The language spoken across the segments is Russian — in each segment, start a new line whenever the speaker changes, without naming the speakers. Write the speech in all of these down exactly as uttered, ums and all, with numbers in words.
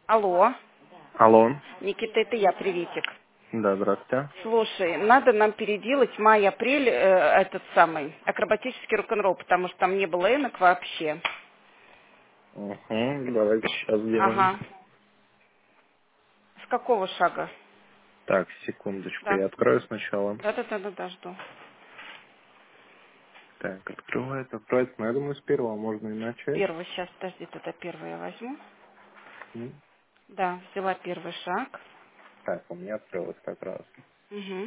Алло,
Алло.
Никита, это я, приветик.
Да, здравствуйте.
Слушай, надо нам переделать май-апрель, э, этот самый, акробатический рок-н-ролл, потому что там не было энок вообще.
Угу, давайте сейчас сделаем.
Ага. С какого шага?
Так, секундочку,
Да.
я открою сначала.
Да-да-да-да, жду.
Так, открывается, открывается, но я думаю, с первого можно и начать.
Первый, сейчас, подожди, тогда первый я возьму.
М.
Да, взяла первый шаг.
Так, у меня открылось как раз.
Угу.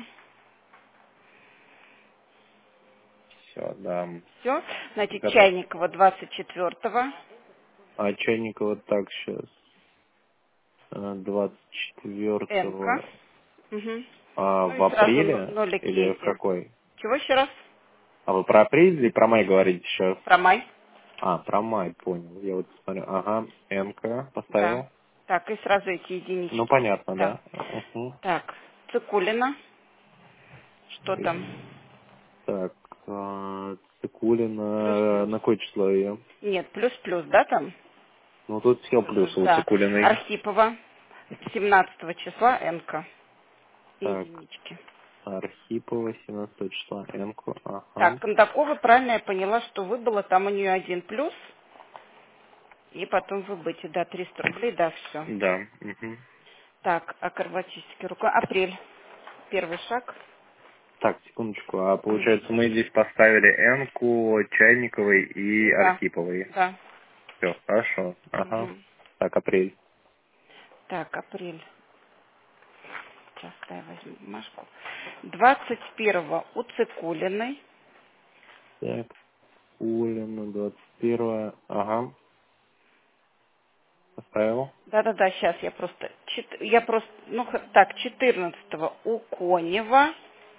Все, да.
Все. Значит,
Готов.
Чайникова двадцать четвёртого.
А Чайникова так сейчас двадцать
Энка.
четвёртого
Угу.
а,
Ну
в
и сразу но-
апреле
нолик
или в
езди.
какой?
Чего еще раз?
А вы про апрель или про май говорите сейчас?
Про май.
А, про май, понял. Я вот смотрю. Ага, Н
Да.
поставил.
Так, и сразу эти
Ну,
единички.
понятно,
Да.
да? Угу.
Так, Цикулина. Что там?
Так, а,
Плюс-плюс.
Цикулина, на какое число ее?
Нет, плюс-плюс, да, там?
Ну, тут все плюсы у
Да.
Цикулиной.
Архипова. семнадцатого числа Энка.
Так,
Единички.
Архипова, семнадцатого числа, Энку,
Так,
ага.
Кондакова, правильно я поняла, что выбыло, там у нее один плюс, и потом выбытие, да, триста рублей, да, все.
Да, угу.
Так, акробатический рука. Апрель. Первый шаг.
Так, секундочку, а
Мгм.
получается мы здесь поставили Энку, Чайниковой и
Да,
Архиповой.
да.
Все, хорошо, ага.
Мгм.
Так, апрель.
Так, апрель. Сейчас я возьму бумажку. двадцать первого у Цикулиной.
Так, Улина, двадцать первое, ага, поставил.
Да-да-да, сейчас я просто... чет- Я просто... Ну, х- так, четырнадцатого у Конева.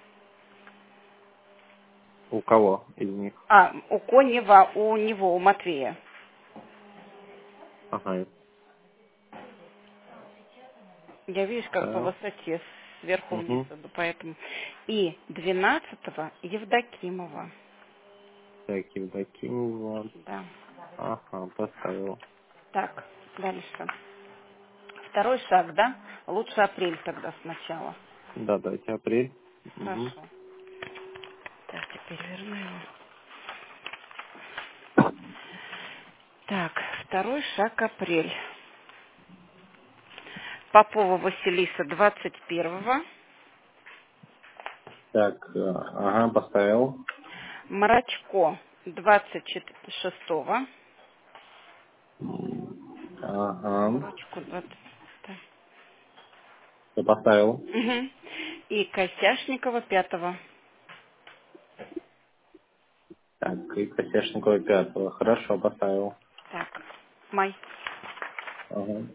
У кого из них?
А, у Конева, у него, у Матвея.
Ага,
Я, видишь, как по
ставил.
высоте сверху вниз
Угу.
иду, поэтому... И двенадцатого Евдокимова.
Так, Евдокимова.
Да.
Ага, поставил.
Так, дальше. Второй шаг, да? Лучше апрель тогда сначала.
Да, дайте апрель. Угу.
Хорошо. Так, теперь верну его. Так, второй шаг апрель. Попова Василиса двадцать первого.
Так, э, ага, поставил.
Марачко двадцать шестого.
Ага,
Марачко двадцать. Да.
все поставил.
Мгм. И Косяшникова пятого.
Так, и Косяшникова пятого. Хорошо, поставил.
Так, май.
Ага.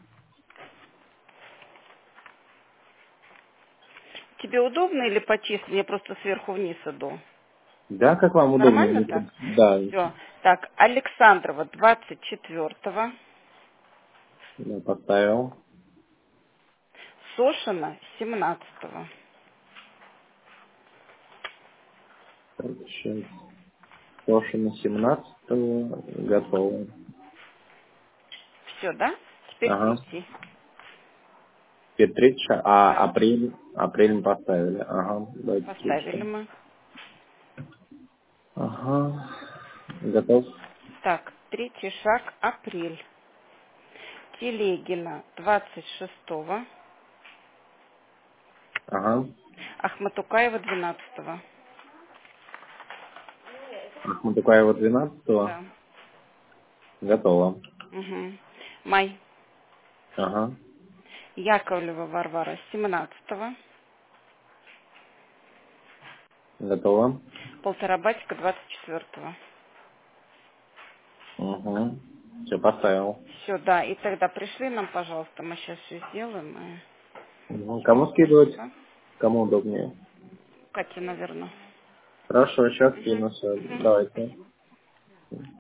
Тебе удобно или по числу? Я просто сверху вниз иду.
Да, как вам удобно?
Нормально
Мне
так?
тут- Да,
Все. Так, Александрова двадцать четвертого.
я поставил.
Сошина семнадцатого.
Так, сейчас. Тоже на семнадцатого готово.
Все, да? Теперь
Ага.
третий.
Теперь третий шаг. А,
Да.
апрель. Апрель мы поставили. Ага, давайте третий шаг.
Поставили мы.
Ага. Готов?
Так, третий шаг апрель. Телегина двадцать шестого.
Ага.
Ахматукаева двенадцатого.
Ахматукаева двенадцатого.
Да.
Готово.
Угу. Май.
Ага.
Яковлева Варвара семнадцатого.
Готово.
Полторабатика двадцать четвертого.
Угу. Все, поставил.
Все, да. И тогда пришли нам, пожалуйста, мы сейчас все сделаем. И
Мгм.
тебе
Кому скидывать?
спасибо.
Кому удобнее?
Катя, наверное.
Хорошо, сейчас
Угу.
кину все.
Угу.
Давайте.